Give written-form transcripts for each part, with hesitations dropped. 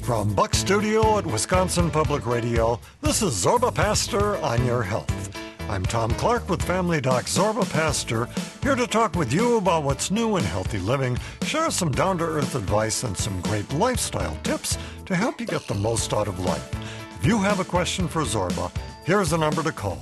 From Buck Studio at Wisconsin Public Radio, this is Zorba Pastor on Your Health. I'm Tom Clark with Family Doc Zorba Pastor, here to talk with you about what's new in healthy living, share some down-to-earth advice and some great lifestyle tips to help you get the most out of life. If you have a question for Zorba, here's the number to call,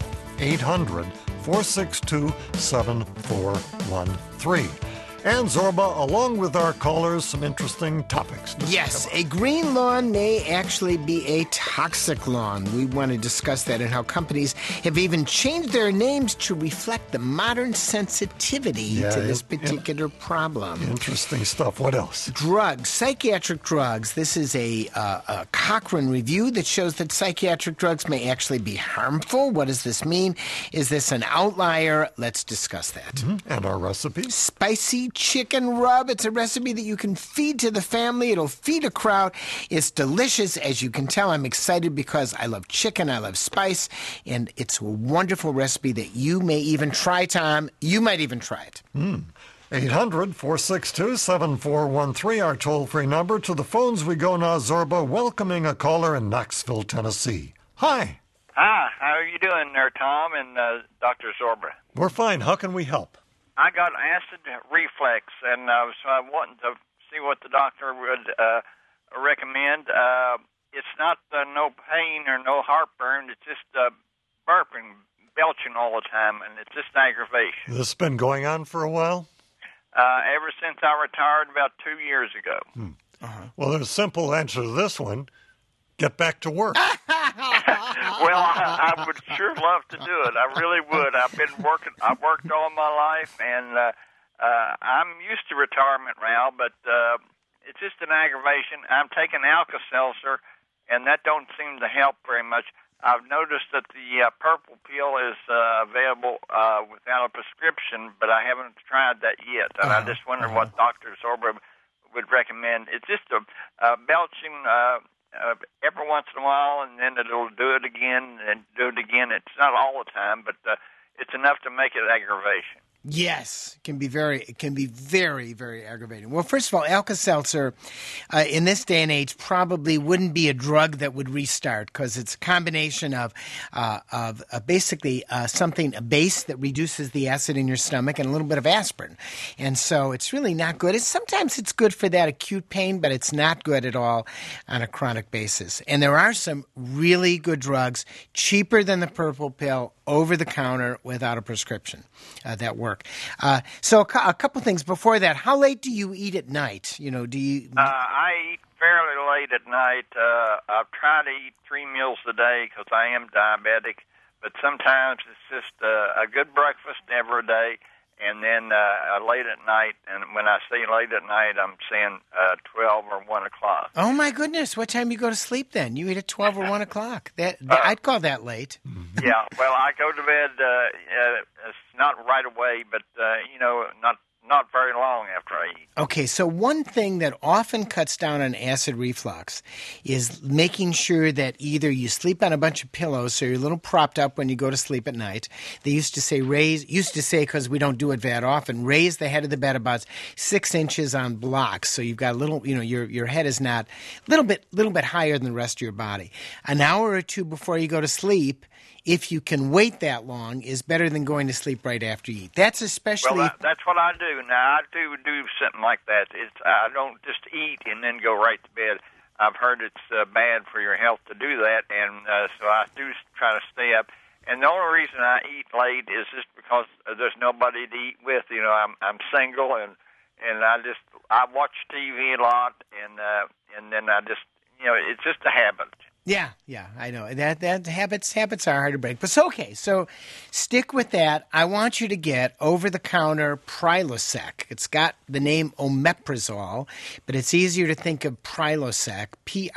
800-462-7413. And Zorba, along with our callers, some interesting topics. Yes, a green lawn may actually be a toxic lawn. We want to discuss that and how companies have even changed their names to reflect the modern sensitivity to this particular problem. Interesting stuff. What else? Drugs, psychiatric drugs. This is a Cochrane review that shows that psychiatric drugs may actually be harmful. What does this mean? Is this an outlier? Let's discuss that. Mm-hmm. And our recipe? Spicy chicken rub. It's a recipe that you can feed to the family. It'll feed a crowd. It's delicious. As you can tell, I'm excited because I love chicken. I love spice. And it's a wonderful recipe that you may even try, Tom. You might even try it. 800-462-7413, our toll-free number. To the phones we go now, Zorba, welcoming a caller in Knoxville, Tennessee. Hi. Hi. How are you doing there, Tom and Dr. Zorba? We're fine. How can we help? I got acid reflux, and so I'm wanting to see what the doctor would recommend. It's not no pain or no heartburn. It's just burping, belching all the time, and it's just aggravation. This has been going on for a while? Ever since I retired about 2 years ago. Well, there's a simple answer to this one. Get back to work. Well, I would sure love to do it. I really would. I've worked all my life, and I'm used to retirement now, but it's just an aggravation. I'm taking Alka-Seltzer, and that don't seem to help very much. I've noticed that the purple pill is available without a prescription, but I haven't tried that yet. And I just wonder what Dr. Zorba would recommend. It's just a belching every once in a while, and then it'll do it again and do it again. It's not all the time, but it's enough to make it aggravation. Yes, it can be very, very aggravating. Well, first of all, Alka-Seltzer in this day and age probably wouldn't be a drug that would restart because it's a combination of basically a base that reduces the acid in your stomach and a little bit of aspirin. And so it's really not good. Sometimes it's good for that acute pain, but it's not good at all on a chronic basis. And there are some really good drugs, cheaper than the purple pill, over the counter without a prescription that work. So a couple things before that. How late do you eat at night? Do you? I eat fairly late at night. I've tried to eat 3 meals a day because I am diabetic, but sometimes it's just a good breakfast every day, and then late at night. And when I say late at night, I'm saying 12 or 1 o'clock. Oh, my goodness. What time do you go to sleep then? You eat at 12 or 1 o'clock. I'd call that late. Yeah, well, I go to bed, it's not right away, but, not very long after I eat. Okay, so one thing that often cuts down on acid reflux is making sure that either you sleep on a bunch of pillows so you're a little propped up when you go to sleep at night. They used to say because we don't do it that often, raise the head of the bed about 6 inches on blocks. So you've got a little, your head is not little bit higher than the rest of your body. An hour or two before you go to sleep, if you can wait that long, is better than going to sleep right after you eat. That's especially... Well, that's what I do. Now, I do something like that. I don't just eat and then go right to bed. I've heard it's bad for your health to do that, and so I do try to stay up. And the only reason I eat late is just because there's nobody to eat with. I'm single, and I watch TV a lot, and then I just, it's just a habit. Yeah, I know. That habits are hard to break. But okay, so stick with that. I want you to get over-the-counter Prilosec. It's got the name omeprazole, but it's easier to think of Prilosec,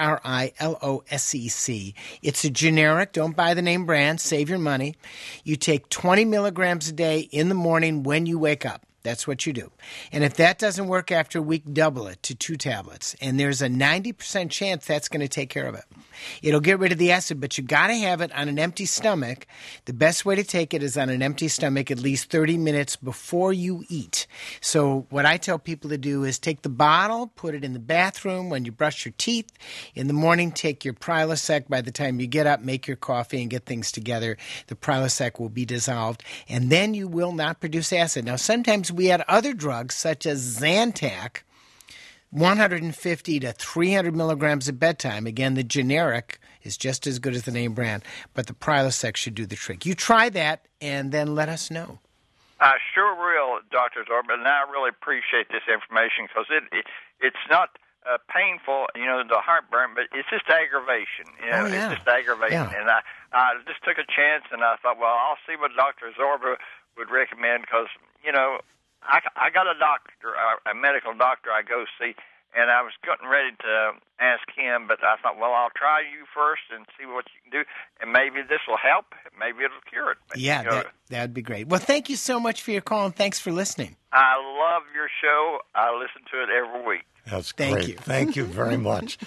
Prilosec. It's a generic. Don't buy the name brand. Save your money. You take 20 milligrams a day in the morning when you wake up. That's what you do. And if that doesn't work after a week, double it to 2 tablets. And there's a 90% chance that's going to take care of it. It'll get rid of the acid, but you got to have it on an empty stomach. The best way to take it is on an empty stomach at least 30 minutes before you eat. So what I tell people to do is take the bottle, put it in the bathroom when you brush your teeth. In the morning, take your Prilosec. By the time you get up, make your coffee and get things together. The Prilosec will be dissolved, and then you will not produce acid. Now, sometimes we add other drugs such as Zantac, 150 to 300 milligrams at bedtime. Again, the generic is just as good as the name brand, but the Prilosec should do the trick. You try that and then let us know. I sure will, Dr. Zorba, and I really appreciate this information because it's not painful, the heartburn, but it's just aggravation. It's just aggravation. Yeah. And I just took a chance, and I thought, well, I'll see what Dr. Zorba would recommend because, I got a doctor, a medical doctor I go see, and I was getting ready to ask him, but I thought, well, I'll try you first and see what you can do, and maybe this will help. Maybe it'll cure it. Yeah, that'd be great. Well, thank you so much for your call, and thanks for listening. I love your show. I listen to it every week. That's Thank great. you. Thank you very much.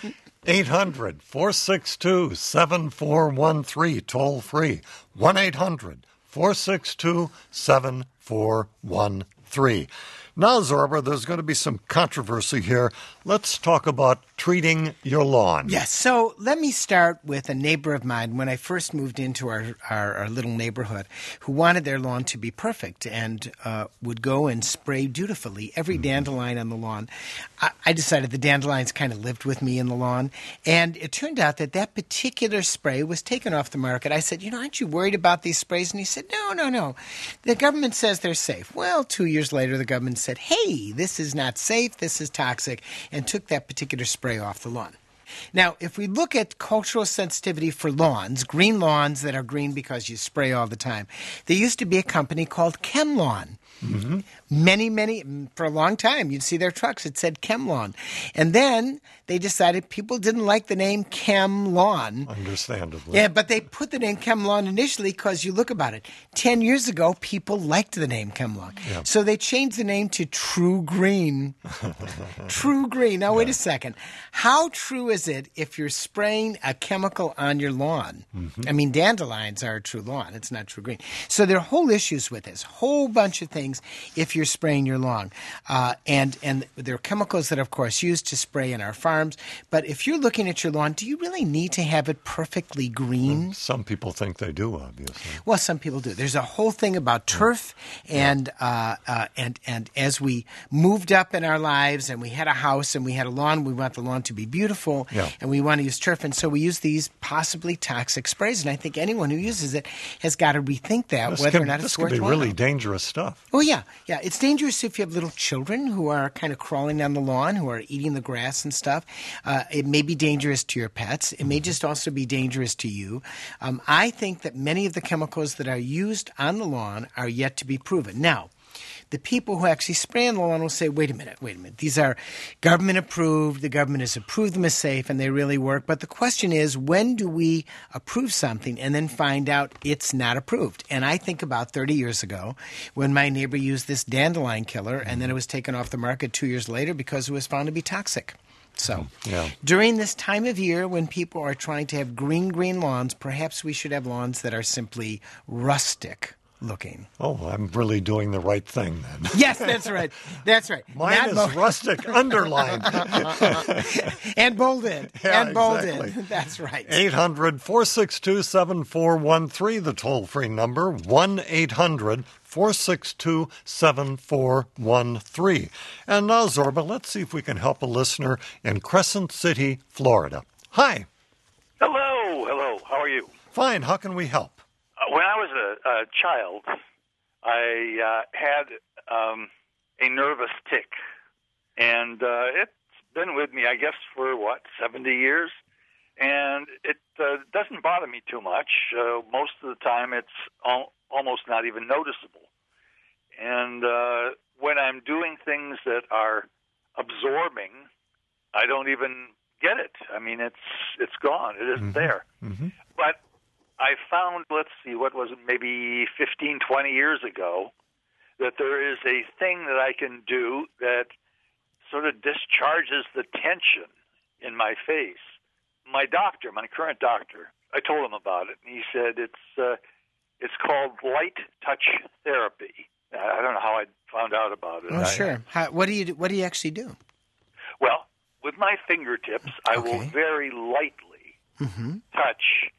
800-462-7413, toll free. 1-800-462-7413. Now, Zorba, there's going to be some controversy here. Let's talk about treating your lawn. Yes, so let me start with a neighbor of mine when I first moved into our little neighborhood who wanted their lawn to be perfect and would go and spray dutifully every dandelion on the lawn. I decided the dandelions kind of lived with me in the lawn, and it turned out that particular spray was taken off the market. I said, aren't you worried about these sprays? And he said, no. The government says they're safe. Well, 2 years later, the government said, hey, this is not safe, this is toxic, and took that particular spray off the lawn. Now, if we look at cultural sensitivity for lawns, green lawns that are green because you spray all the time, there used to be a company called ChemLawn. Mm-hmm. Many, for a long time, you'd see their trucks. It said ChemLawn. And then they decided people didn't like the name ChemLawn. Understandably. Yeah, but they put the name ChemLawn initially because you look about it. 10 years ago, people liked the name ChemLawn. Yeah. So they changed the name to True Green. True Green. Now, wait a second. How true is it if you're spraying a chemical on your lawn? Mm-hmm. I mean, dandelions are a true lawn. It's not True Green. So there are whole issues with this, whole bunch of things if you're spraying your lawn. And there are chemicals that are, of course, used to spray in our farms. But if you're looking at your lawn, do you really need to have it perfectly green? Well, some people think they do, obviously. Well, some people do. There's a whole thing about turf, and as we moved up in our lives and we had a house and we had a lawn, we want the lawn to be beautiful, and we want to use turf. And so we use these possibly toxic sprays. And I think anyone who uses it has got to rethink that, whether or not it's worthwhile. This could be really dangerous stuff. Oh, yeah. It's dangerous if you have little children who are kind of crawling down the lawn, who are eating the grass and stuff. It may be dangerous to your pets. It may just also be dangerous to you. I think that many of the chemicals that are used on the lawn are yet to be proven. Now, the people who actually spray on the lawn will say, wait a minute. These are government approved. The government has approved them as safe, and they really work. But the question is, when do we approve something and then find out it's not approved? And I think about 30 years ago when my neighbor used this dandelion killer, and then it was taken off the market 2 years later because it was found to be toxic. So during this time of year when people are trying to have green lawns, perhaps we should have lawns that are simply rustic looking. Oh, I'm really doing the right thing then. Yes, that's right. Mine is rustic underlined. And bolded. Yeah, and bolded. Exactly. That's right. 800-462-7413, the toll-free number, 1-800-462-7413. And now, Zorba, let's see if we can help a listener in Crescent City, Florida. Hi. Hello. How are you? Fine. How can we help? When I was a child, I had a nervous tic, and it's been with me, I guess, for, 70 years? And it doesn't bother me too much. Most of the time, it's almost not even noticeable. And when I'm doing things that are absorbing, I don't even get it. I mean, it's gone. It isn't there. Mm-hmm. But I found, what was it, maybe 15, 20 years ago, that there is a thing that I can do that sort of discharges the tension in my face my doctor, my current doctor, I told him about it, and he said it's called light touch therapy. I don't know how I found out about it. Oh, sure. What do you actually do? Well, with my fingertips, I will very lightly touch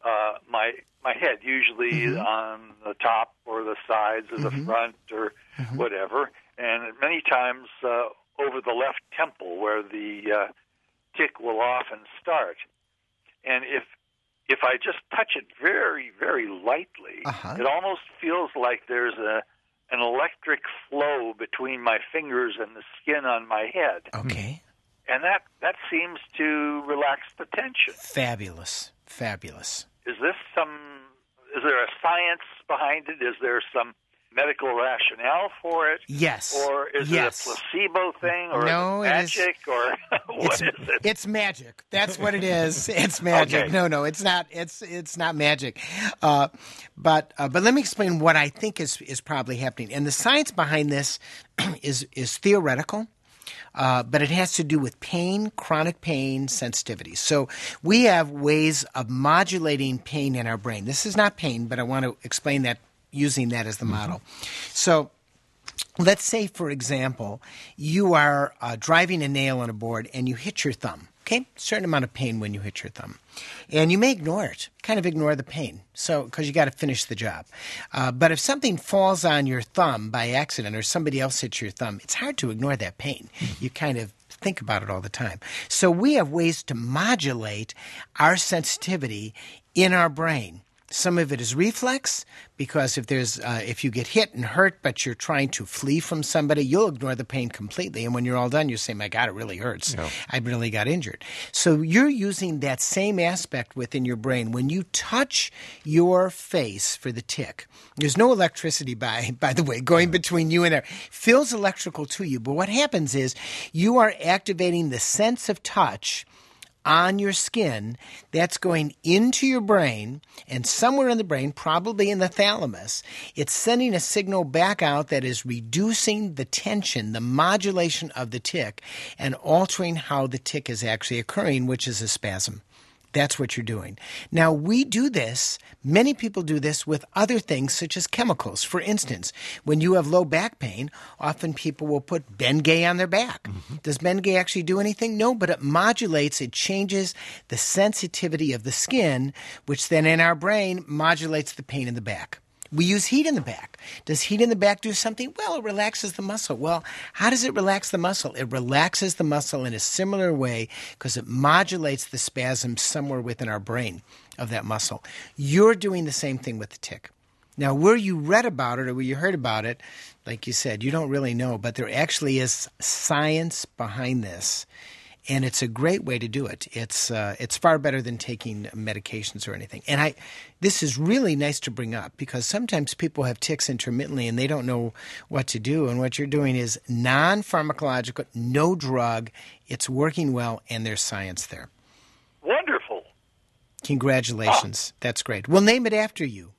my head, usually on the top or the sides or the front or whatever, and many times over the left temple where the tick will often start. And if I just touch it very, very lightly, it almost feels like there's an electric flow between my fingers and the skin on my head. Okay. And that seems to relax the tension. Fabulous. Is there a science behind it? Is there some medical rationale for it? Yes. Or is it a placebo thing? Or no, is it magic? Or what is it? It's magic. That's what it is. It's magic. Okay. No, it's not. It's not magic. But let me explain what I think is probably happening. And the science behind this is theoretical. But it has to do with pain, chronic pain, sensitivity. So we have ways of modulating pain in our brain. This is not pain, but I want to explain that using that as the model. So let's say, for example, you are driving a nail on a board and you hit your thumb. Okay, certain amount of pain when you hit your thumb. And you may ignore it, kind of ignore the pain, so because you got to finish the job. But if something falls on your thumb by accident or somebody else hits your thumb, it's hard to ignore that pain. You kind of think about it all the time. So we have ways to modulate our sensitivity in our brain. Some of it is reflex, because if you get hit and hurt, but you're trying to flee from somebody, you'll ignore the pain completely. And when you're all done, you say, my God, it really hurts. Yeah. I really got injured. So you're using that same aspect within your brain. When you touch your face for the tick, there's no electricity, by the way, going between you and there. Feels electrical to you. But what happens is you are activating the sense of touch on your skin that's going into your brain, and somewhere in the brain, probably in the thalamus, it's sending a signal back out that is reducing the tension, the modulation of the tick, and altering how the tick is actually occurring, which is a spasm. That's what you're doing. Now, we do this, many people do this with other things such as chemicals. For instance, when you have low back pain, often people will put Bengay on their back. Does Bengay actually do anything? No, but it modulates, it changes the sensitivity of the skin, which then in our brain modulates the pain in the back. We use heat in the back. Does heat in the back do something? Well, it relaxes the muscle. Well, how does it relax the muscle? It relaxes the muscle in a similar way because it modulates the spasm somewhere within our brain of that muscle. You're doing the same thing with the tick. Now, where you read about it or where you heard about it, like you said, you don't really know, but there actually is science behind this. And it's a great way to do it. It's far better than taking medications or anything. And this is really nice to bring up because sometimes people have tics intermittently and they don't know what to do. And what you're doing is non-pharmacological, no drug. It's working well, and there's science there. Wonderful. Congratulations. That's great. We'll name it after you.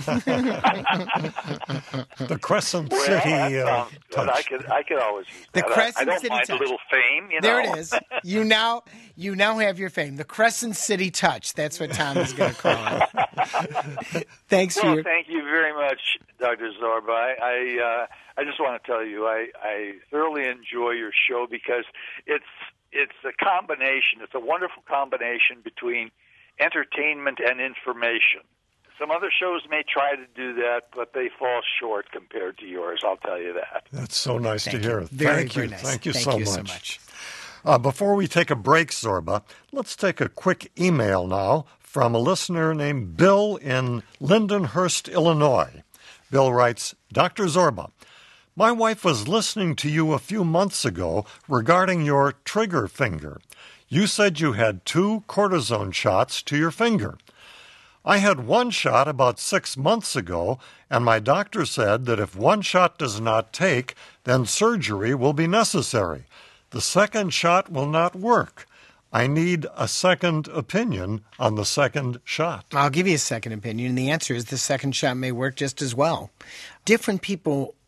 The Crescent City touch. I could always use that. The Crescent I don't City mind touch. a little fame, you know. There it is. You now have your fame. The Crescent City touch. That's what Tom is going to call it. Thanks for your... Thank you very much, Dr. Zorba. I just want to tell you I thoroughly enjoy your show because it's a combination. It's a wonderful combination between entertainment and information. Some other shows may try to do that, but they fall short compared to yours. I'll tell you that. That's so nice to hear. Very nice. Thank you so much. Before we take a break, Zorba, let's take a quick email now from a listener named Bill in Lindenhurst, Illinois. Bill writes, Dr. Zorba, my wife was listening to you a few months ago regarding your trigger finger. You said you had 2 cortisone shots to your finger. I had 1 shot about 6 months ago, and my doctor said that if 1 shot does not take, then surgery will be necessary. The second shot will not work. I need a second opinion on the second shot. I'll give you a second opinion, and the answer is the second shot may work just as well. Different people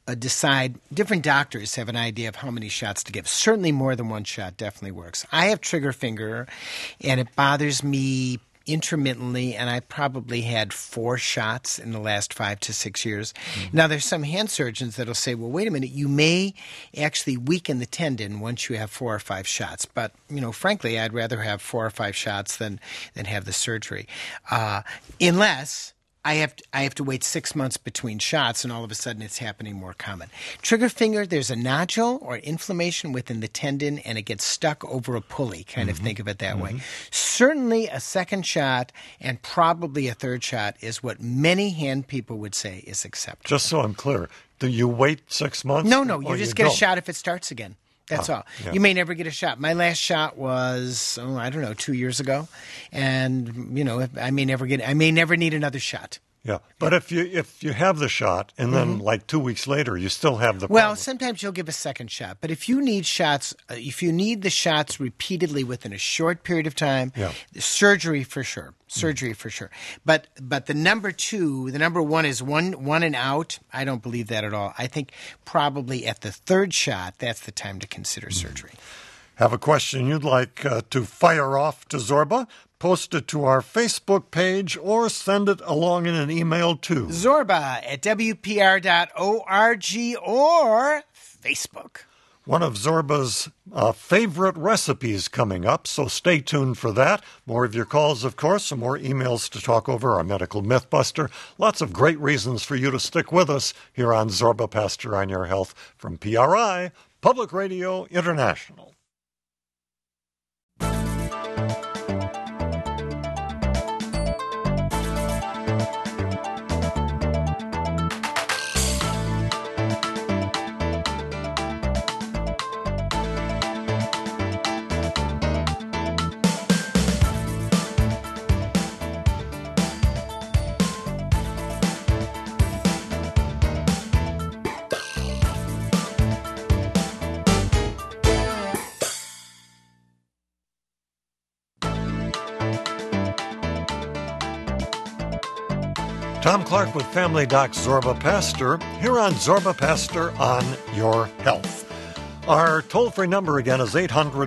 decide. Different doctors have an idea of how many shots to give. Certainly more than one shot definitely works. I have trigger finger, and it bothers me intermittently, and I probably had 4 shots in the last 5 to 6 years. Now, there's some hand surgeons that'll say, well, wait a minute, you may actually weaken the tendon once you have 4 or 5 shots. But, frankly, I'd rather have 4 or 5 shots than have the surgery. Unless I have to wait 6 months between shots, and all of a sudden it's happening more common. Trigger finger, there's a nodule or inflammation within the tendon, and it gets stuck over a pulley. Kind of think of it that way. Certainly a second shot and probably a third shot is what many hand people would say is acceptable. Just so I'm clear, do you wait 6 months? No, you just get a shot if it starts again. That's all. Yeah. You may never get a shot. My last shot was, 2 years ago. And, I may never need another shot. Yeah, but if you have the shot and then like 2 weeks later you still have the problem. Well, sometimes you'll give a second shot, but if you need shots, if you need the shots repeatedly within a short period of time, surgery for sure. But the number one is one and out. I don't believe that at all. I think probably at the third shot, that's the time to consider surgery. Have a question you'd like to fire off to Zorba? Post it to our Facebook page or send it along in an email to zorba@wpr.org or Facebook. One of Zorba's favorite recipes coming up, so stay tuned for that. More of your calls, of course, some more emails to talk over our Medical Mythbuster. Lots of great reasons for you to stick with us here on Zorba Pastor on Your Health from PRI, Public Radio International. Tom Clark with Family Doc Zorba Pastor here on Zorba Pastor on Your Health. Our toll-free number again is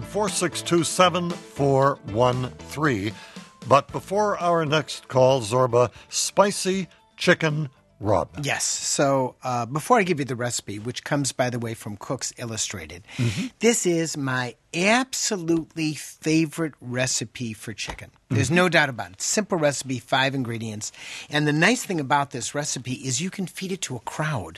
800-462-7413. But before our next call, Zorba, spicy chicken rub. Yes. So before I give you the recipe, which comes, by the way, from Cook's Illustrated, this is my absolutely favorite recipe for chicken. There's no doubt about it. Simple recipe, 5 ingredients. And the nice thing about this recipe is you can feed it to a crowd.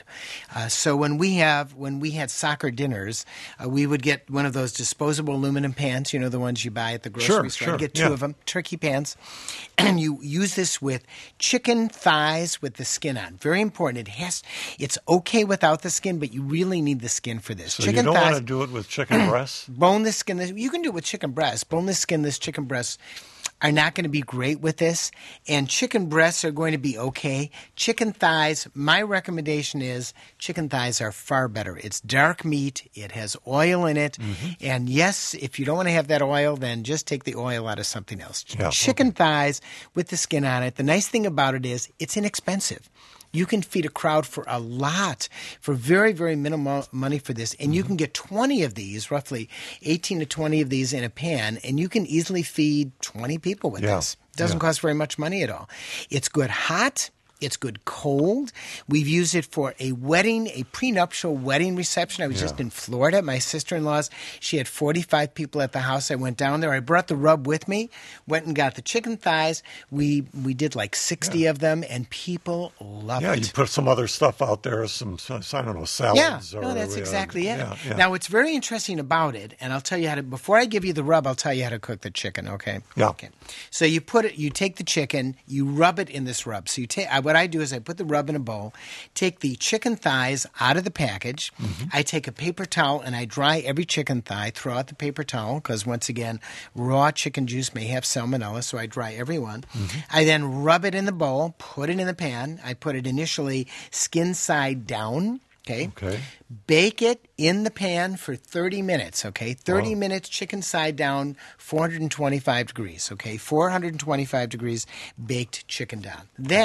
So when we had soccer dinners, we would get one of those disposable aluminum pans, the ones you buy at the grocery store. You get 2 of them, turkey pans. And you use this with chicken thighs with the skin on. Very important. It's okay without the skin, but you really need the skin for this. So chicken you don't thighs, want to do it with chicken breasts? Boneless, skinless. You can do it with chicken breasts. Boneless, skinless chicken breasts are not going to be great with this, and chicken breasts are going to be okay. Chicken thighs, my recommendation is chicken thighs are far better. It's dark meat. It has oil in it, and yes, if you don't want to have that oil, then just take the oil out of something else. Yeah, chicken thighs with the skin on it. The nice thing about it is it's inexpensive. You can feed a crowd for a lot, for very, very minimal money for this. And you can get 20 of these, roughly 18 to 20 of these in a pan, and you can easily feed 20 people with this. It doesn't cost very much money at all. It's good hot. It's good cold. We've used it for a wedding, a prenuptial wedding reception. I was just in Florida. My sister-in-law's, she had 45 people at the house. I went down there. I brought the rub with me, went and got the chicken thighs. We did like 60 of them, and people loved it. Yeah, you put some other stuff out there, some, I don't know, salads. Yeah, that's exactly it. Yeah. Now, what's very interesting about it, and I'll tell you how to, before I give you the rub, I'll tell you how to cook the chicken, okay? Yeah. Okay. So you take the chicken, you rub it in this rub. So what I do is I put the rub in a bowl, take the chicken thighs out of the package. I take a paper towel and I dry every chicken thigh, throw out the paper towel because, once again, raw chicken juice may have salmonella, so I dry every one. I then rub it in the bowl, put it in the pan. I put it initially skin side down. Okay. Bake it in the pan for 30 minutes, okay? 30 minutes, chicken side down, 425 degrees, okay? 425 degrees, baked chicken down. Then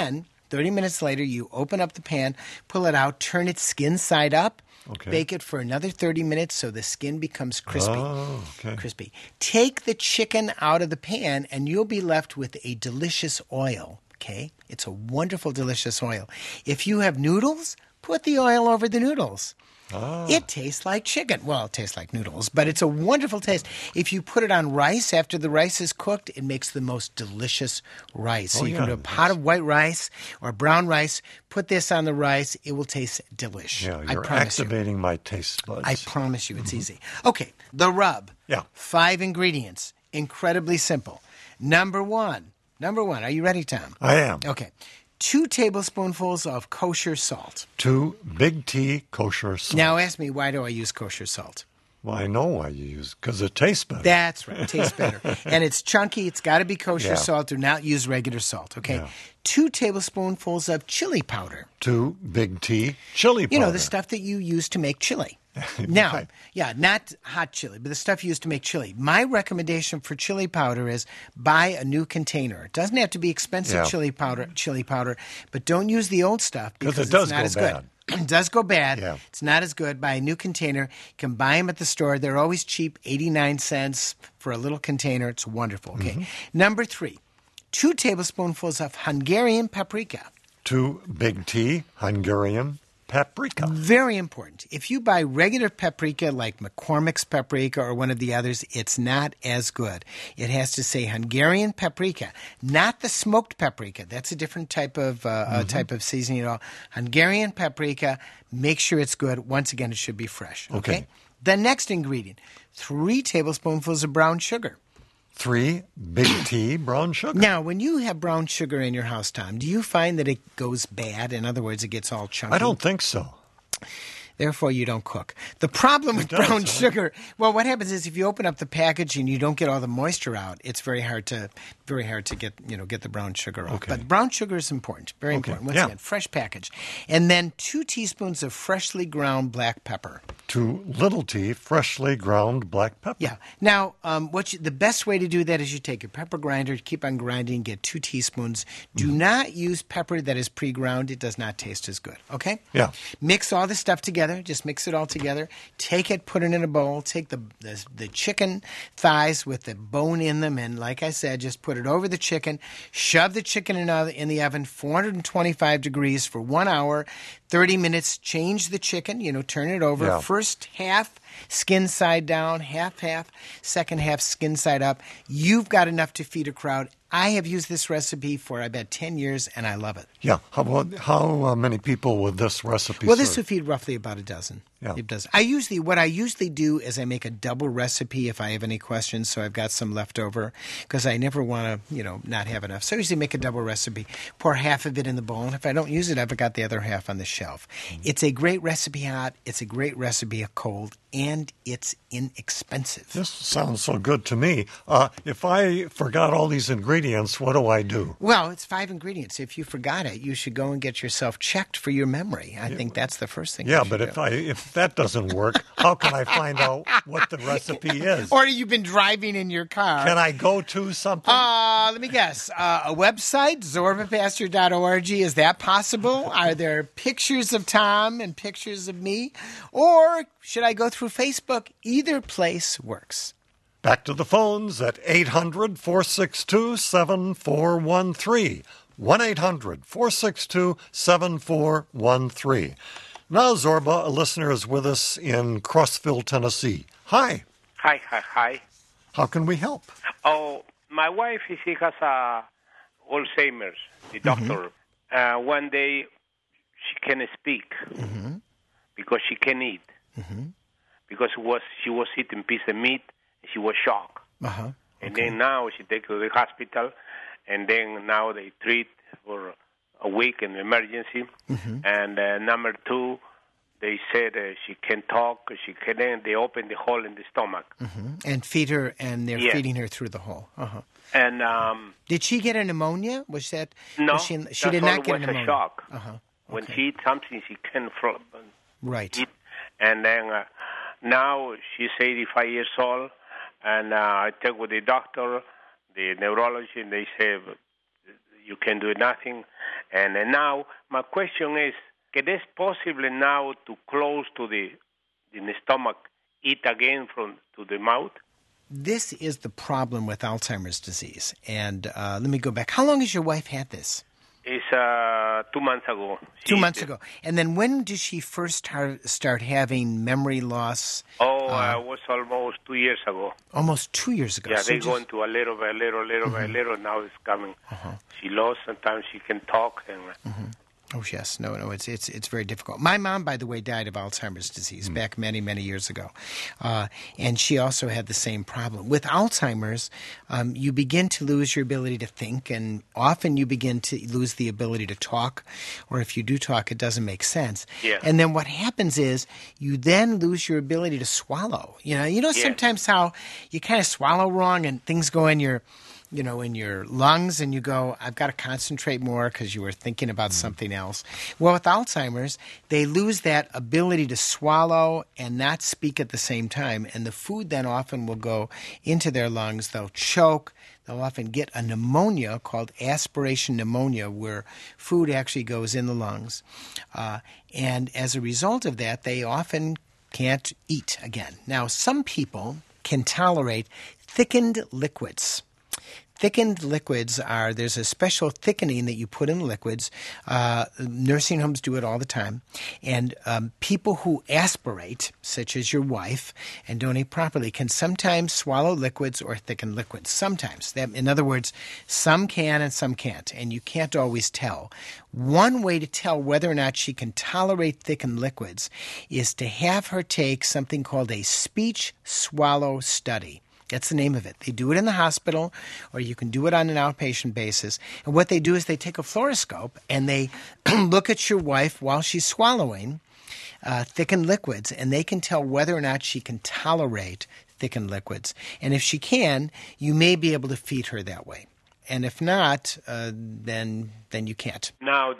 30 minutes later, you open up the pan, pull it out, turn it skin side up, Okay. bake it for another 30 minutes so the skin becomes crispy. Oh, okay. Crispy. Take the chicken out of the pan, and you'll be left with a delicious oil. Okay? It's a wonderful, delicious oil. If you have noodles, put the oil over the noodles. It tastes like chicken. Well, it tastes like noodles, but it's a wonderful taste. If you put it on rice after the rice is cooked, it makes the most delicious rice. So you can do a pot of white rice or brown rice, put this on the rice. It will taste delish. Yeah, I you're promise you. activating my taste buds. I promise you it's easy. Okay, the rub. Yeah. 5 ingredients. Incredibly simple. Number one. Are you ready, Tom? I am. Okay. 2 tablespoonfuls of kosher salt. 2 big T kosher salt. Now ask me, why do I use kosher salt? Well, I know why you use it, because it tastes better. That's right. It tastes better. And it's chunky. It's got to be kosher Yeah. salt. Do not use regular salt, okay? Yeah. 2 tablespoonfuls of chili powder. 2 big T chili powder. You know, the stuff that you use to make chili. Now, Right. yeah, not hot chili, but the stuff used to make chili. My recommendation for chili powder is buy a new container. It doesn't have to be expensive Yeah. chili powder, but don't use the old stuff 'Cause because it does it's not go as bad. good. It does go bad. Yeah. It's not as good. Buy a new container. You can buy them at the store. They're always cheap, 89 cents for a little container. It's wonderful. Okay. Mm-hmm. Number 3, 2 tablespoonfuls of Hungarian paprika. 2 big T Hungarian paprika. Very important. If you buy regular paprika like McCormick's paprika or one of the others, it's not as good. It has to say Hungarian paprika, not the smoked paprika. That's a different type of seasoning at all. Hungarian paprika, make sure it's good. Once again, it should be fresh. Okay? The next ingredient, 3 tablespoonfuls of brown sugar. 3 big T brown sugar. Now, when you have brown sugar in your house, Tom, do you find that it goes bad? In other words, it gets all chunky? I don't think so. Therefore, you don't cook. The problem with brown sugar, well, what happens is if you open up the package and you don't get all the moisture out, it's very hard to get the brown sugar out. Okay. But brown sugar is important, very important. Once Yeah. again, fresh package, and then 2 teaspoons of freshly ground black pepper. 2 little T freshly ground black pepper. Yeah. Now, the best way to do that is you take your pepper grinder, keep on grinding, get 2 teaspoons. Do not use pepper that is pre-ground; it does not taste as good. Okay. Yeah. Mix all the stuff together. Just mix it all together. Take it, put it in a bowl. Take the chicken thighs with the bone in them, and like I said, just put it over the chicken. Shove the chicken in the oven, 425 degrees for 1 hour, 30 minutes. Change the chicken. Turn it over. Yeah. First half skin side down, half, second half skin side up. You've got enough to feed a crowd. I have used this recipe for, I bet, 10 years, and I love it. Yeah. How many people would this recipe Well, serve? this would feed roughly about a dozen. Yeah. It does. What I usually do is I make a double recipe if I have any questions, so I've got some left over because I never want to, not have enough. So I usually make a double recipe, pour half of it in the bowl, and if I don't use it, I've got the other half on the shelf. Mm-hmm. It's a great recipe hot. It's a great recipe cold, and it's inexpensive. This sounds so good to me. If I forgot all these ingredients, what do I do? Well, it's 5 ingredients. If you forgot it, you should go and get yourself checked for your memory. I think that's the first thing. Yeah, you but should do. if that doesn't work, how can I find out what the recipe is? Or you've been driving in your car. Can I go to something? Let me guess. A website, zorbapastor.org. Is that possible? Are there pictures of Tom and pictures of me? Or should I go through Facebook? Either place works. Back to the phones at 800-462-7413. 1-800-462-7413. Now, Zorba, a listener is with us in Crossville, Tennessee. Hi. Hi. How can we help? Oh, my wife, she has Alzheimer's, the doctor. One day, she can speak because she can eat. Because she was eating a piece of meat, she was shocked. And then now she takes to the hospital, and then now they treat for a week in emergency. And number 2, they said she can talk. They open the hole in the stomach and feed her, and they're Yeah. feeding her through the hole. And Did she get a pneumonia? Was that no, she that's did not get a was pneumonia. a shock. When Okay. she eats something, she can Right. eat. And then now she's 85 years old, and I talk with the doctor, the neurologist, and they say you can do nothing. And now my question is, it is possible now to close to the stomach, eat again from to the mouth? This is the problem with Alzheimer's disease. And let me go back. How long has your wife had this? It's 2 months ago. 2 months ago. And then when did she first start having memory loss? It was almost 2 years ago. Almost 2 years ago. Yeah, so they go into a little by little, by little. Now it's coming. She lost. Sometimes she can talk. And Oh, yes. No, it's very difficult. My mom, by the way, died of Alzheimer's disease back many, many years ago. And she also had the same problem. With Alzheimer's, you begin to lose your ability to think, and often you begin to lose the ability to talk, or if you do talk, it doesn't make sense. Yeah. And then what happens is you then lose your ability to swallow. Sometimes how you kind of swallow wrong and things go in your lungs, and you go, I've got to concentrate more because you were thinking about something else. Well, with Alzheimer's, they lose that ability to swallow and not speak at the same time, and the food then often will go into their lungs. They'll choke. They'll often get a pneumonia called aspiration pneumonia, where food actually goes in the lungs. And as a result of that, they often can't eat again. Now, some people can tolerate thickened liquids. Thickened liquids there's a special thickening that you put in liquids. Nursing homes do it all the time. And people who aspirate, such as your wife, and don't eat properly, can sometimes swallow liquids or thicken liquids. Sometimes. In other words, some can and some can't. And you can't always tell. One way to tell whether or not she can tolerate thickened liquids is to have her take something called a speech swallow study. That's the name of it. They do it in the hospital, or you can do it on an outpatient basis. And what they do is they take a fluoroscope and they look at your wife while she's swallowing thickened liquids, and they can tell whether or not she can tolerate thickened liquids. And if she can, you may be able to feed her that way. And if not, then you can't. Now,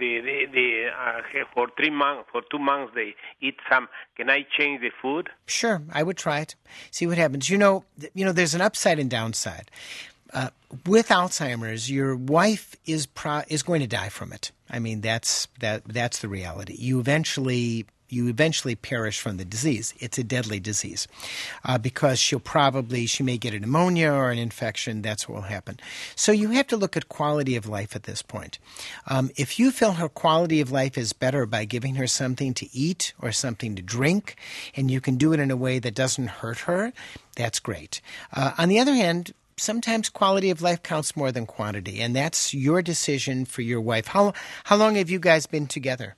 for 2 months, they eat some. Can I change the food? Sure, I would try it. See what happens. There's an upside and downside. With Alzheimer's, your wife is going to die from it. I mean, that's the reality. You eventually perish from the disease. It's a deadly disease because she may get a pneumonia or an infection. That's what will happen. So you have to look at quality of life at this point. If you feel her quality of life is better by giving her something to eat or something to drink, and you can do it in a way that doesn't hurt her, that's great. On the other hand, sometimes quality of life counts more than quantity, and that's your decision for your wife. How long have you guys been together?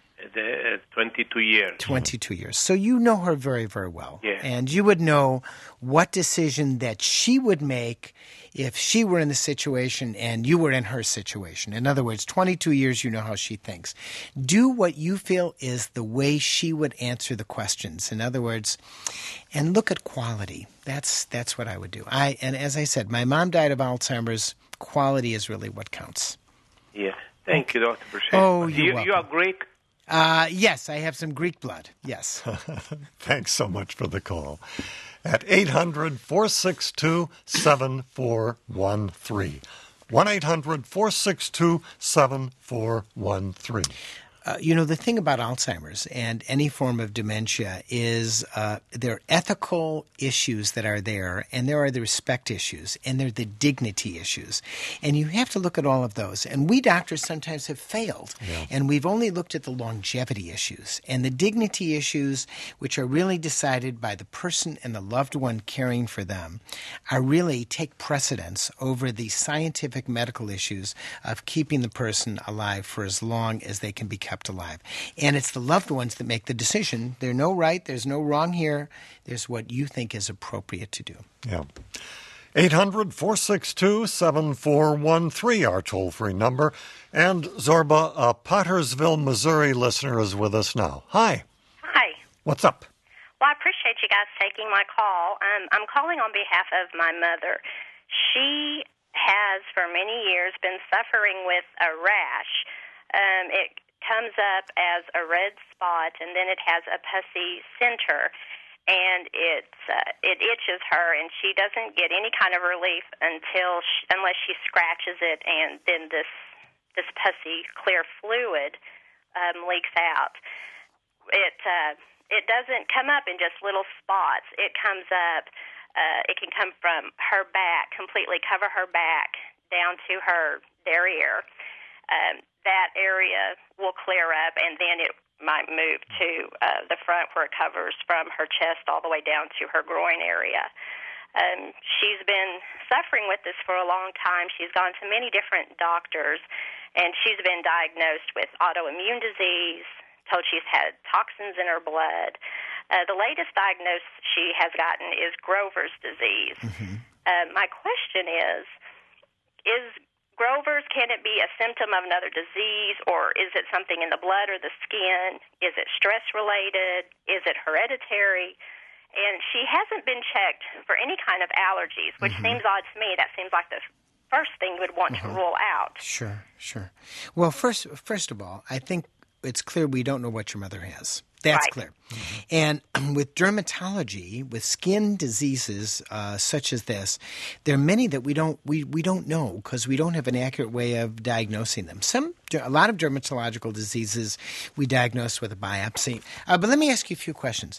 22 years. 22 years. So you know her very, very well. Yeah. And you would know what decision that she would make if she were in the situation and you were in her situation. In other words, 22 years, you know how she thinks. Do what you feel is the way she would answer the questions. In other words, and look at quality. That's what I would do. And as I said, my mom died of Alzheimer's. Quality is really what counts. Yeah. Thank you, Dr. Brachet. Oh, you're welcome. You are Greek? Yes, I have some Greek blood. Yes. Thanks so much for the call. At 800-462-7413. 1-800-462-7413. The thing about Alzheimer's and any form of dementia is there are ethical issues that are there, and there are the respect issues, and there are the dignity issues. And you have to look at all of those. And we doctors sometimes have failed, and we've only looked at the longevity issues. And the dignity issues, which are really decided by the person and the loved one caring for them, are really take precedence over the scientific medical issues of keeping the person alive for as long as they can be kept alive. And it's the loved ones that make the decision. There's no right, there's no wrong here. There's what you think is appropriate to do. Yeah. 800-462-7413, our toll-free number. And Zorba, a Pottersville, Missouri listener is with us now. Hi. Hi. What's up? Well, I appreciate you guys taking my call. I'm calling on behalf of my mother. She has, for many years, been suffering with a rash. It comes up as a red spot, and then it has a pussy center, and it itches her, and she doesn't get any kind of relief unless she scratches it, and then this this pussy clear fluid leaks out. It doesn't come up in just little spots. It comes up. It can come from her back, completely cover her back down to her derriere. That area will clear up, and then it might move to the front where it covers from her chest all the way down to her groin area. She's been suffering with this for a long time. She's gone to many different doctors, and she's been diagnosed with autoimmune disease, told she's had toxins in her blood. The latest diagnosis she has gotten is Grover's disease. Mm-hmm. My question is Grover's, can it be a symptom of another disease, or is it something in the blood or the skin? Is it stress-related? Is it hereditary? And she hasn't been checked for any kind of allergies, which seems odd to me. That seems like the first thing you would want to rule out. Sure. Well, first of all, I think it's clear we don't know what your mother has. That's clear. And with dermatology, with skin diseases such as this, there are many that we don't know because we don't have an accurate way of diagnosing them. A lot of dermatological diseases we diagnose with a biopsy. But let me ask you a few questions.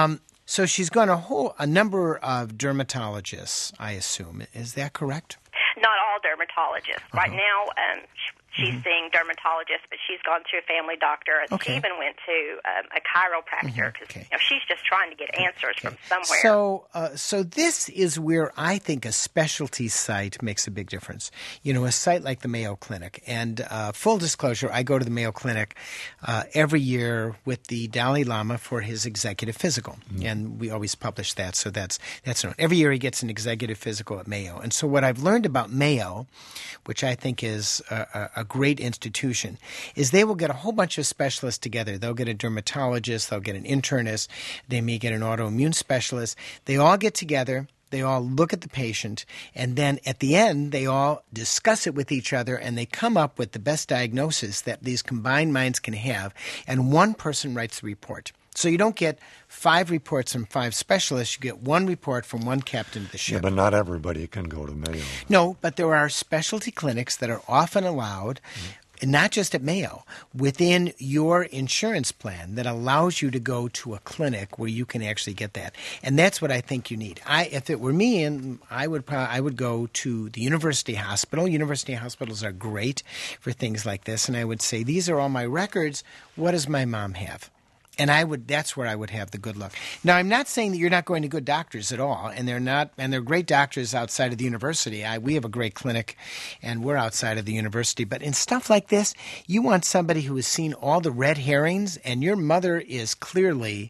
So she's gone a number of dermatologists, I assume. Is that correct? Not all dermatologists. Right now, she's seeing dermatologists, but she's gone to a family doctor. And she even went to a chiropractor because she's just trying to get answers from somewhere. So this is where I think a specialty site makes a big difference. A site like the Mayo Clinic. And full disclosure, I go to the Mayo Clinic every year with the Dalai Lama for his executive physical. And we always publish that, so that's known. Every year he gets an executive physical at Mayo. And so what I've learned about Mayo, which I think is a great institution, is they will get a whole bunch of specialists together. They'll get a dermatologist, they'll get an internist, they may get an autoimmune specialist. They all get together, they all look at the patient, and then at the end they all discuss it with each other, and they come up with the best diagnosis that these combined minds can have, and one person writes the report. So you don't get 5 reports from 5 specialists. You get 1 report from one captain of the ship. Yeah, but not everybody can go to Mayo. No, but there are specialty clinics that are often allowed, and not just at Mayo, within your insurance plan that allows you to go to a clinic where you can actually get that. And that's what I think you need. If it were me, I would go to the university hospital. University hospitals are great for things like this. And I would say, these are all my records. What does my mom have? And that's where I would have the good luck. Now, I'm not saying that you're not going to good doctors at all, and they're great doctors outside of the university. We have a great clinic, and we're outside of the university. But in stuff like this, you want somebody who has seen all the red herrings, and your mother is clearly,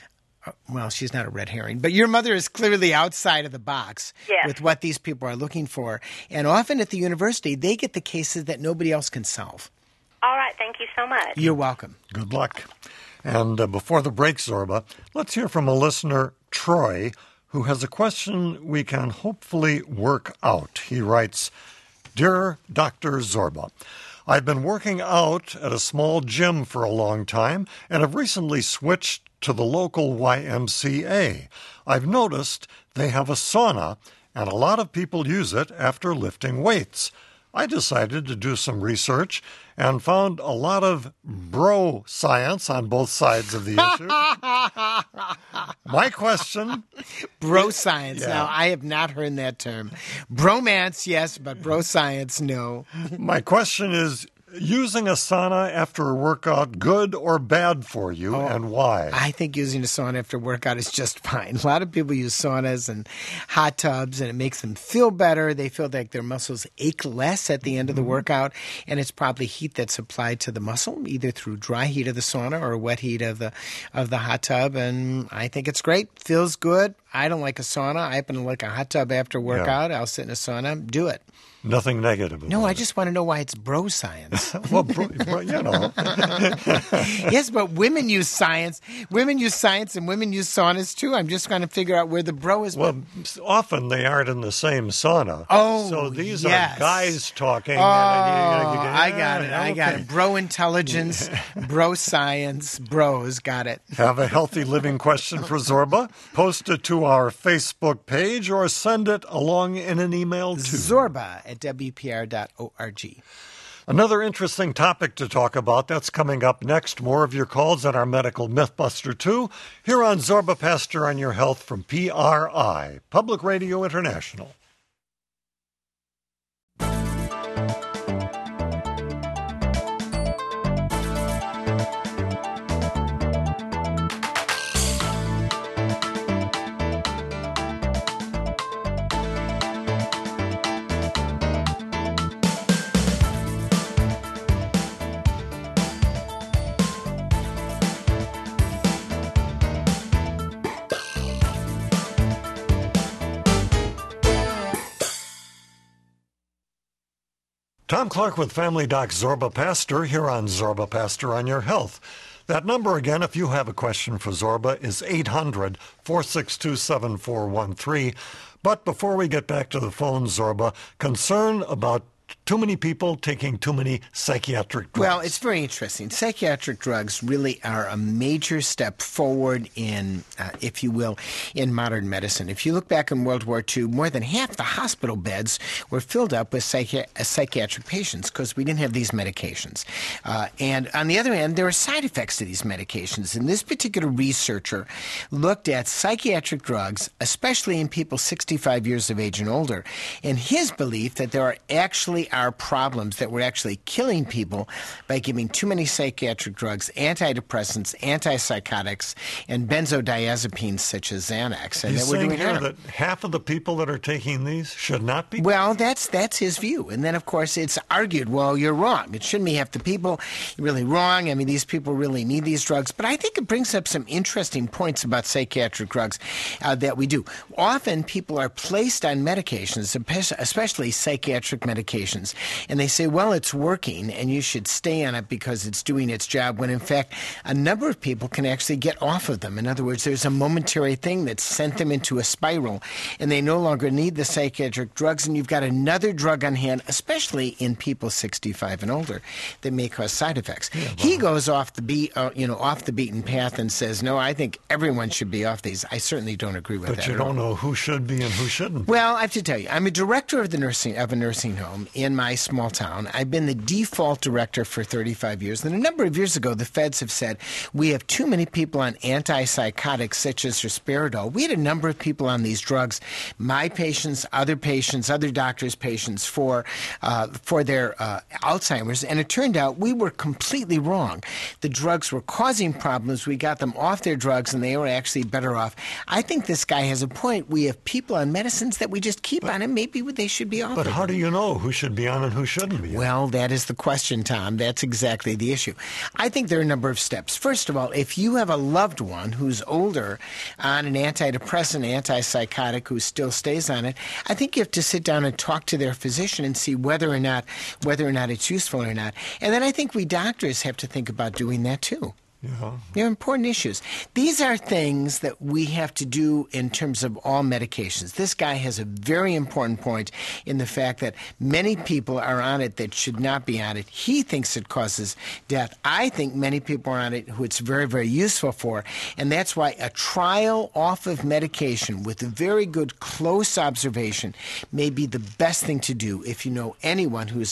well, she's not a red herring, but your mother is clearly outside of the box with what these people are looking for. And often at the university, they get the cases that nobody else can solve. All right. Thank you so much. You're welcome. Good luck. And before the break, Zorba, let's hear from a listener, Troy, who has a question we can hopefully work out. He writes, Dear Dr. Zorba, I've been working out at a small gym for a long time and have recently switched to the local YMCA. I've noticed they have a sauna, and a lot of people use it after lifting weights. I decided to do some research and found a lot of bro science on both sides of the issue. My question... Bro science. Yeah. Now, I have not heard that term. Bromance, yes, but bro science, no. My question is, using a sauna after a workout good or bad for you, and why? I think using a sauna after a workout is just fine. A lot of people use saunas and hot tubs, and it makes them feel better. They feel like their muscles ache less at the end of the workout, and it's probably heat that's applied to the muscle, either through dry heat of the sauna or wet heat of the hot tub, and I think it's great. Feels good. I don't like a sauna. I happen to like a hot tub after workout. I'll sit in a sauna. Do it. Nothing negative about No, I just want to know why it's bro science. Well, you know. Yes, but women use science. Women use science and women use saunas too. I'm just trying to figure out where the bro is. Well, often they aren't in the same sauna. Oh, so these yes. are guys talking. I got it. Bro intelligence, bro science, bros. Got it. Have a healthy living question for Zorba? Post it to our Facebook page or send it along in an email to Zorba at WPR.org. Another interesting topic to talk about, that's coming up next. More of your calls on our Medical Mythbuster 2 here on Zorba Pastor on Your Health from PRI, Public Radio International. Tom Clark with Family Doc Zorba Pastor here on Zorba Pastor on Your Health. That number again, if you have a question for Zorba, is 800-462-7413. But before we get back to the phone, Zorba, concern about too many people taking too many psychiatric drugs. Well, it's very interesting. Psychiatric drugs really are a major step forward in, if you will, in modern medicine. If you look back in World War II, more than half the hospital beds were filled up with psychiatric patients because we didn't have these medications. And on the other hand, there are side effects to these medications. And this particular researcher looked at psychiatric drugs, especially in people 65 years of age and older, and his belief that there are problems that we're actually killing people by giving too many psychiatric drugs, antidepressants, antipsychotics, and benzodiazepines such as Xanax. And He's that we're saying doing here harm. that half of the people that are taking these should not be? Well, that's his view. And then, of course, it's argued, well, you're wrong. It shouldn't be half the people. You're really wrong. I mean, these people really need these drugs. But I think it brings up some interesting points about psychiatric drugs that we do. Often people are placed on medications, especially psychiatric medications, and they say, well, it's working and you should stay on it because it's doing its job, when in fact a number of people can actually get off of them. In other words, there's a momentary thing that sent them into a spiral and they no longer need the psychiatric drugs, and you've got another drug on hand, especially in people 65 and older, that may cause side effects. Yeah, he goes off the off the beaten path and says, no, I think everyone should be off these. I certainly don't agree with that. But you don't know who should be and who shouldn't. Well, I have to tell you, I'm a director of a nursing home in my small town. I've been the default director for 35 years. And a number of years ago, the feds have said we have too many people on antipsychotics such as risperidone. We had a number of people on these drugs, my patients, other doctors' patients, for their Alzheimer's. And it turned out we were completely wrong. The drugs were causing problems. We got them off their drugs and they were actually better off. I think this guy has a point. We have people on medicines that we just keep on, and maybe they should be off. But how do you know who should be on and who shouldn't be on? Well, that is the question, Tom. That's exactly the issue. I think there are a number of steps. First of all, if you have a loved one who's older on an antidepressant, antipsychotic, who still stays on it, I think you have to sit down and talk to their physician and see whether or not it's useful or not. And then I think we doctors have to think about doing that too. Yeah. They're important issues. These are things that we have to do in terms of all medications. This guy has a very important point in the fact that many people are on it that should not be on it. He thinks it causes death. I think many people are on it who it's very, very useful for, and that's why a trial off of medication with a very good close observation may be the best thing to do if you know anyone who's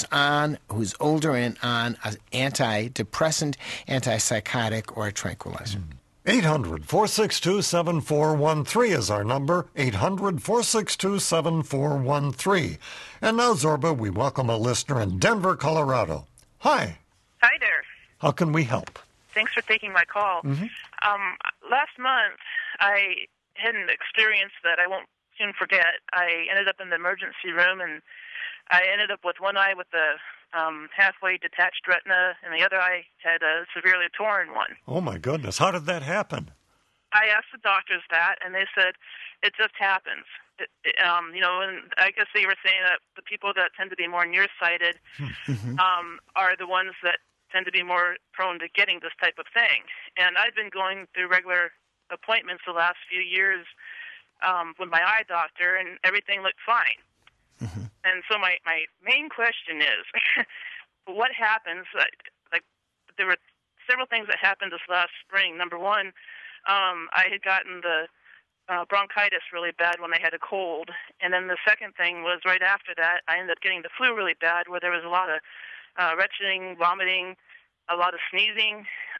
older and on an antidepressant, antipsychotic, or a tranquilizer. 800-462-7413 is our number, 800-462-7413. And now, Zorba, we welcome a listener in Denver, Colorado. Hi. Hi there. How can we help? Thanks for taking my call. Mm-hmm. Last month, I had an experience that I won't soon forget. I ended up in the emergency room, and I ended up with one eye with the halfway detached retina, and the other eye had a severely torn one. Oh, my goodness. How did that happen? I asked the doctors that, and they said it just happens. And I guess they were saying that the people that tend to be more nearsighted are the ones that tend to be more prone to getting this type of thing. And I've been going through regular appointments the last few years with my eye doctor, and everything looked fine. Mm-hmm. And so my main question is, what happens? Like, there were several things that happened this last spring. Number one, I had gotten the bronchitis really bad when I had a cold. And then the second thing was right after that, I ended up getting the flu really bad, where there was a lot of retching, vomiting, a lot of sneezing,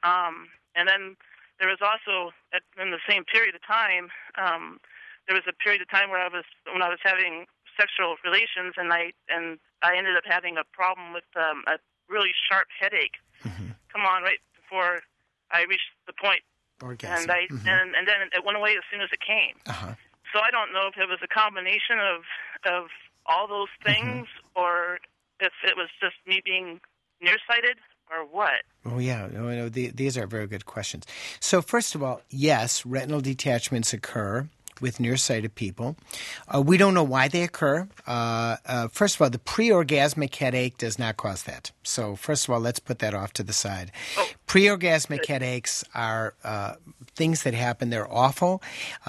and then there was also in the same period of time, there was a period of time where I was having sexual relations, and I ended up having a problem with a really sharp headache. Come on, right before I reached the point, orgasm. And then it went away as soon as it came. So I don't know if it was a combination of all those things, or if it was just me being nearsighted, or what. Oh, yeah. No, these are very good questions. So first of all, yes, retinal detachments occur with nearsighted people. We don't know why they occur. First of all, the pre-orgasmic headache does not cause that. So first of all, let's put that off to the side. Pre-orgasmic headaches are things that happen. They're awful.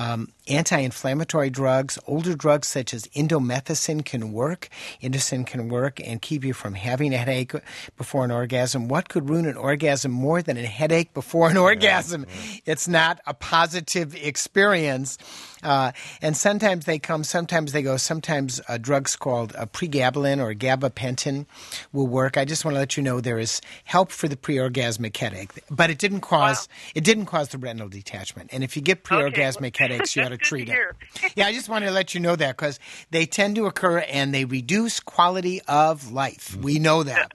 Anti-inflammatory drugs, older drugs such as indomethacin can work. Indocin can work and keep you from having a headache before an orgasm. What could ruin an orgasm more than a headache before an orgasm? It's not a positive experience. And sometimes they come, sometimes they go. Sometimes drugs called pregabalin or gabapentin will work. I just want to let you know there is help for the pre-orgasmic headache, but it didn't cause the retinal detachment. And if you get pre-orgasmic headaches, you ought to treat it. Yeah, I just wanted to let you know that because they tend to occur and they reduce quality of life. We know that,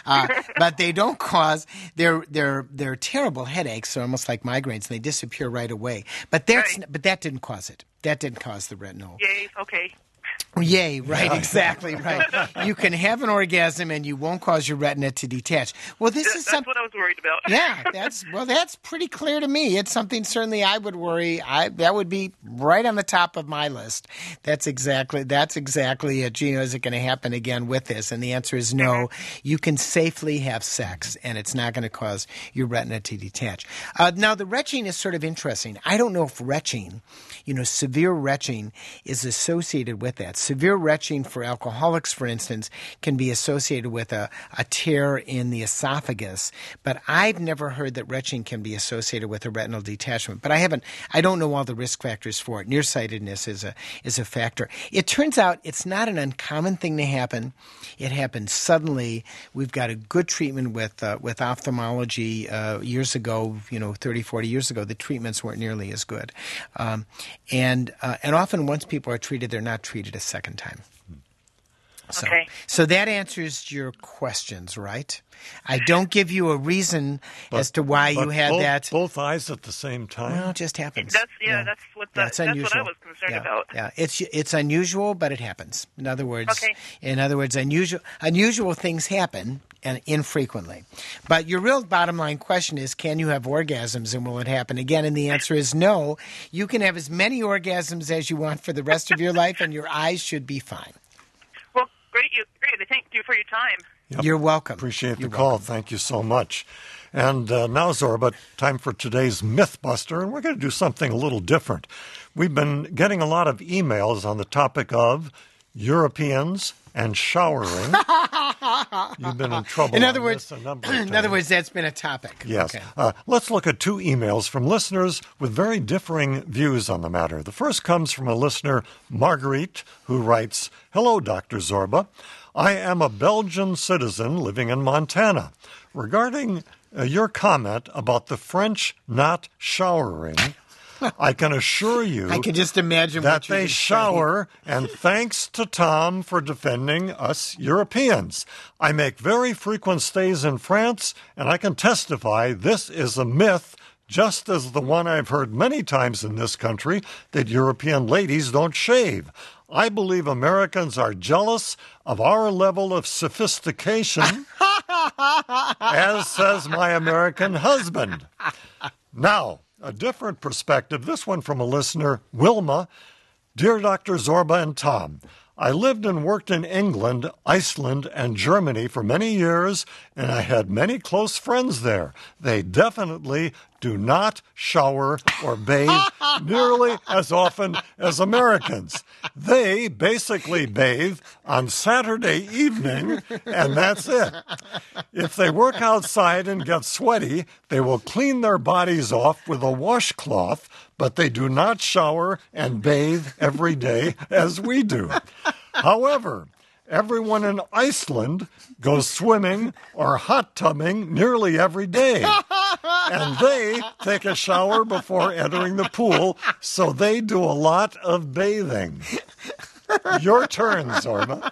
but they don't cause. They're terrible headaches. They're almost like migraines, and they disappear right away. But that didn't cause it. That didn't cause the retinal. Yay, okay. Yay, right, exactly, right. You can have an orgasm and you won't cause your retina to detach. Well, that's what I was worried about. Yeah, that's pretty clear to me. It's something certainly I would worry. That would be right on the top of my list. That's exactly it. Gino, is it going to happen again with this? And the answer is no. You can safely have sex, and it's not going to cause your retina to detach. Now, the retching is sort of interesting. I don't know if retching, severe retching is associated with that. Severe retching for alcoholics, for instance, can be associated with a tear in the esophagus. But I've never heard that retching can be associated with a retinal detachment. But I don't know all the risk factors for it. Nearsightedness is a factor. It turns out it's not an uncommon thing to happen. It happens suddenly. We've got a good treatment with ophthalmology years ago, 30, 40 years ago. The treatments weren't nearly as good. And often once people are treated, they're not treated a second time. So that answers your questions, right? I don't give you a reason as to why you had that. Both eyes at the same time? Well, it just happens. That's what I was concerned about. Yeah, it's unusual, but it happens. In other words, unusual things happen and infrequently. But your real bottom line question is, can you have orgasms and will it happen again? And the answer is no. You can have as many orgasms as you want for the rest of your life, and your eyes should be fine. Well, great. Thank you for your time. Yep. You're welcome. Appreciate the call. Thank you so much. And now, Zorba, time for today's Mythbuster, and we're going to do something a little different. We've been getting a lot of emails on the topic of Europeans and showering. You've been in trouble. In other words, that's been a topic. Yes. Okay. Let's look at two emails from listeners with very differing views on the matter. The first comes from a listener, Marguerite, who writes, "Hello, Dr. Zorba. I am a Belgian citizen living in Montana. Regarding your comment about the French not showering, I can assure you I can just imagine that they shower, and thanks to Tom for defending us Europeans. I make very frequent stays in France, and I can testify this is a myth, just as the one I've heard many times in this country, that European ladies don't shave. I believe Americans are jealous of our level of sophistication, as says my American husband. Now, a different perspective, this one from a listener, Wilma. Dear Dr. Zorba and Tom, I lived and worked in England, Iceland, and Germany for many years, and I had many close friends there. They definitely do not shower or bathe nearly as often as Americans. They basically bathe on Saturday evening, and that's it. If they work outside and get sweaty, they will clean their bodies off with a washcloth, but they do not shower and bathe every day as we do. However, everyone in Iceland goes swimming or hot tubbing nearly every day. And they take a shower before entering the pool, so they do a lot of bathing. Your turn, Zorba.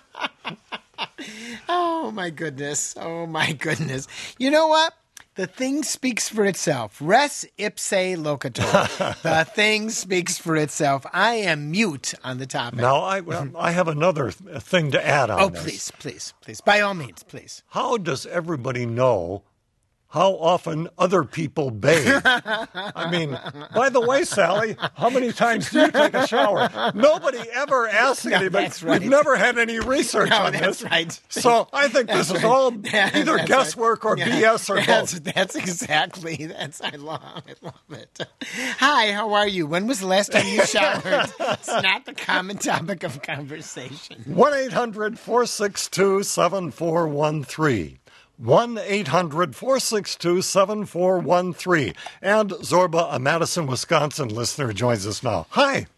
Oh, my goodness. Oh, my goodness. You know what? The thing speaks for itself. Res ipse locator. The thing speaks for itself. I am mute on the topic. Now, I have another thing to add on this. Please. By all means, please. How does everybody know how often other people bathe? I mean, by the way, Sally, how many times do you take a shower? Nobody ever asks anybody. That's right. We've never had any research on that's this. Right. So I think this is all either guesswork or BS or both. That's exactly. I love it. Hi, how are you? When was the last time you showered? It's not the common topic of conversation. 1-800-462-7413. 1-800-462-7413. And Zorba, a Madison, Wisconsin listener, joins us now. Hi.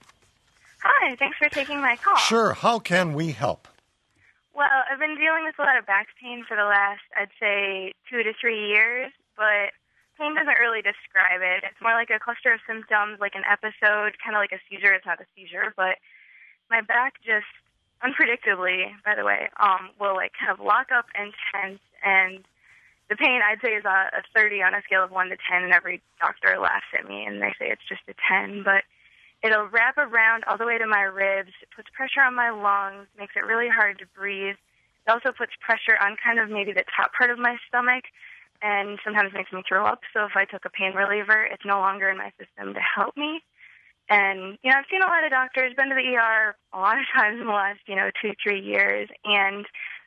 Hi, thanks for taking my call. Sure. How can we help? Well, I've been dealing with a lot of back pain for the last, I'd say, 2 to 3 years, but pain doesn't really describe it. It's more like a cluster of symptoms, like an episode, kind of like a seizure. It's not a seizure, but my back just unpredictably, by the way, will like kind of lock up and tense, and the pain I'd say is a 30 on a scale of 1 to 10, and every doctor laughs at me and they say it's just a 10, but it'll wrap around all the way to my ribs. It puts pressure on my lungs, makes it really hard to breathe. It also puts pressure on kind of maybe the top part of my stomach, and sometimes makes me throw up. So if I took a pain reliever, it's no longer in my system to help me. And, I've seen a lot of doctors, been to the ER a lot of times in the last, 2-3 years, and,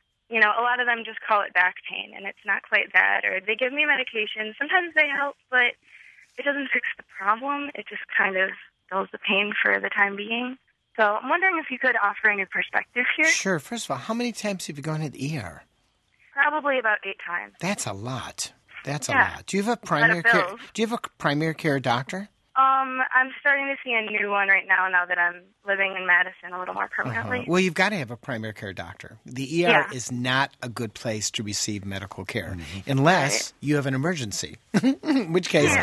a lot of them just call it back pain, and it's not quite that, or they give me medication. Sometimes they help, but it doesn't fix the problem. It just kind of dulls the pain for the time being. So I'm wondering if you could offer a new perspective here. Sure. First of all, how many times have you gone to the ER? Probably about 8 times. That's a lot. A lot. Do you have a primary care? Do you have a primary care doctor? I'm starting to see a new one right now that I'm living in Madison a little more permanently. Well, you've got to have a primary care doctor. The ER is not a good place to receive medical care unless you have an emergency. In which case,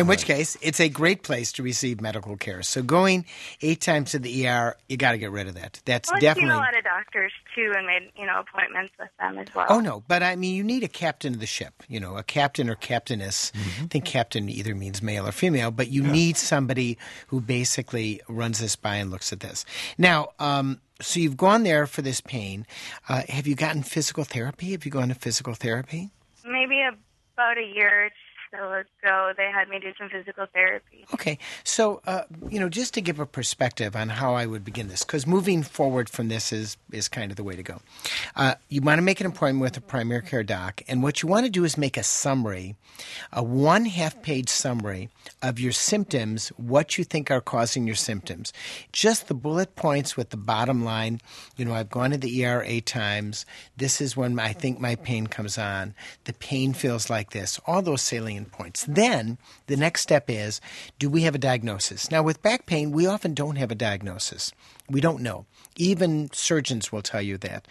it's a great place to receive medical care. So going 8 times to the ER, you got to get rid of that. That's definitely. I've seen a lot of doctors too, and made appointments with them as well. Oh no, but I mean, you need a captain of the ship. A captain or captainess. I think captain either means male or female, but you need somebody who basically runs this by and looks at this. Now, so you've gone there for this pain. Have you gotten physical therapy? Have you gone to physical therapy? Maybe about a year or so ago, they had me do some physical therapy. Okay. So, just to give a perspective on how I would begin this, because moving forward from this is kind of the way to go. You want to make an appointment with a primary care doc, and what you want to do is make a summary, a 1/2-page summary of your symptoms, what you think are causing your symptoms. Just the bullet points with the bottom line. I've gone to the ER 8 times. This is when I think my pain comes on. The pain feels like this. All those salient points. Then the next step is, do we have a diagnosis? Now, with back pain, we often don't have a diagnosis. We don't know. Even surgeons will tell you that.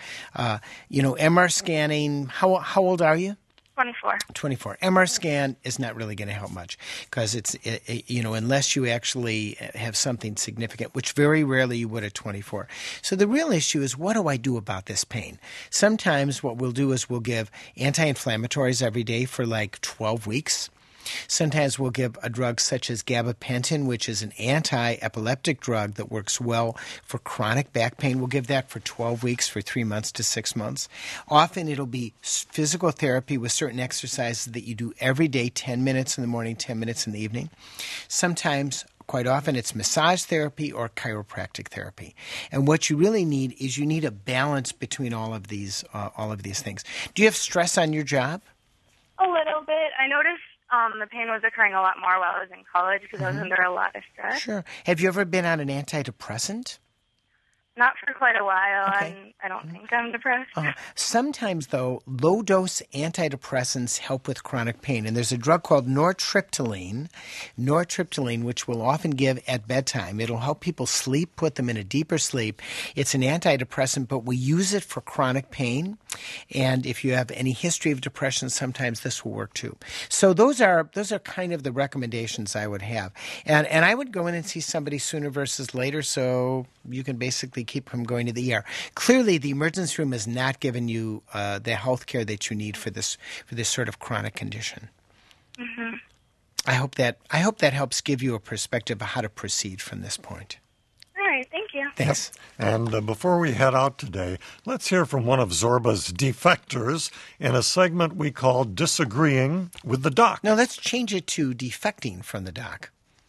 MR scanning, how old are you? 24. MR scan is not really going to help much because it's unless you actually have something significant, which very rarely you would at 24. So the real issue is, what do I do about this pain? Sometimes what we'll do is we'll give anti-inflammatories every day for like 12 weeks. Sometimes we'll give a drug such as gabapentin, which is an anti-epileptic drug that works well for chronic back pain. We'll give that for 12 weeks, for 3 months to 6 months. Often it'll be physical therapy with certain exercises that you do every day, 10 minutes in the morning, 10 minutes in the evening. Sometimes, quite often, it's massage therapy or chiropractic therapy. And what you really need is you need a balance between all of these things. Do you have stress on your job? A little bit. I noticed the pain was occurring a lot more while I was in college because I was under a lot of stress. Sure. Have you ever been on an antidepressant? Not for quite a while. Okay. I don't think I'm depressed. Sometimes, though, low-dose antidepressants help with chronic pain. And there's a drug called nortriptyline, which we'll often give at bedtime. It'll help people sleep, put them in a deeper sleep. It's an antidepressant, but we use it for chronic pain. And if you have any history of depression, sometimes this will work too. So those are kind of the recommendations I would have. And I would go in and see somebody sooner versus later, so you can basically keep from going to the ER. Clearly, the emergency room has not given you the health care that you need for this sort of chronic condition. Mm-hmm. I hope that helps give you a perspective of how to proceed from this point. All right, thank you. Thanks. And before we head out today, let's hear from one of Zorba's defectors in a segment we call Disagreeing with the Doc. No, let's change it to defecting from the doc.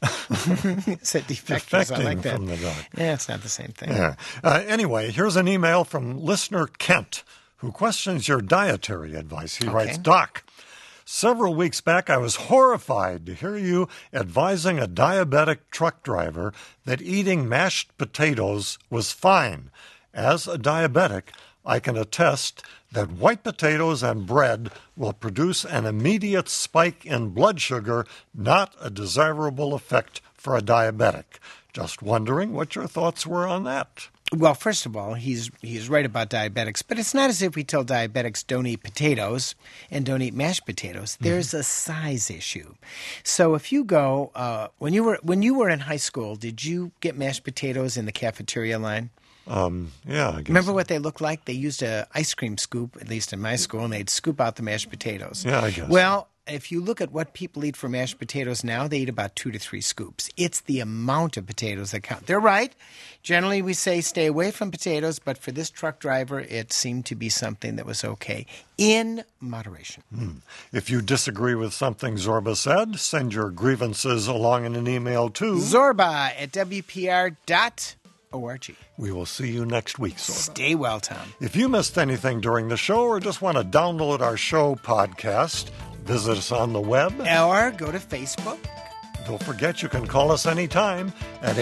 Said defectors. I like that. From the doc. Yeah, it's not the same thing. Yeah. Anyway, here's an email from listener Kent, who questions your dietary advice. He writes, Doc, several weeks back I was horrified to hear you advising a diabetic truck driver that eating mashed potatoes was fine. As a diabetic, I can attest that white potatoes and bread will produce an immediate spike in blood sugar, not a desirable effect for a diabetic. Just wondering what your thoughts were on that. Well, first of all, he's right about diabetics, but it's not as if we tell diabetics don't eat potatoes and don't eat mashed potatoes. There's a size issue. So if you go when you were in high school, did you get mashed potatoes in the cafeteria line? Yeah, I guess. Remember what they looked like? They used an ice cream scoop, at least in my school, and they'd scoop out the mashed potatoes. Yeah, I guess. Well, if you look at what people eat for mashed potatoes now, they eat about 2 to 3 scoops. It's the amount of potatoes that count. They're right. Generally, we say stay away from potatoes, but for this truck driver, it seemed to be something that was okay, in moderation. If you disagree with something Zorba said, send your grievances along in an email to Zorba@WPR.org. We will see you next week, Zorba. Stay well, Tom. If you missed anything during the show or just want to download our show podcast, visit us on the web. Or go to Facebook. Don't forget you can call us anytime at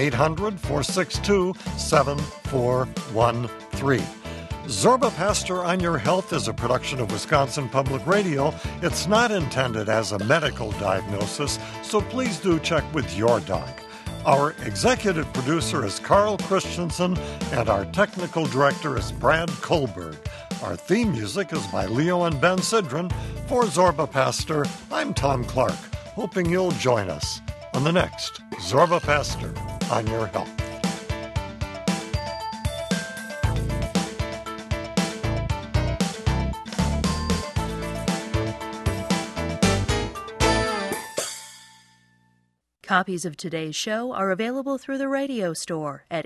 800-462-7413. Zorba Pastor on Your Health is a production of Wisconsin Public Radio. It's not intended as a medical diagnosis, so please do check with your doc. Our executive producer is Carl Christensen, and our technical director is Brad Kohlberg. Our theme music is by Leo and Ben Sidran. For Zorba Pastor, I'm Tom Clark, hoping you'll join us on the next Zorba Pastor on Your Health. Copies of today's show are available through the radio store at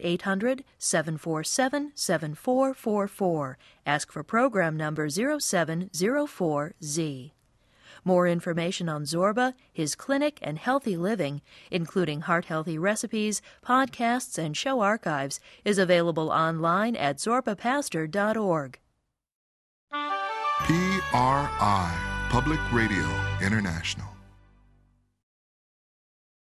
800-747-7444. Ask for program number 0704Z. More information on Zorba, his clinic, and healthy living, including heart-healthy recipes, podcasts, and show archives, is available online at zorbapastor.org. PRI, Public Radio International.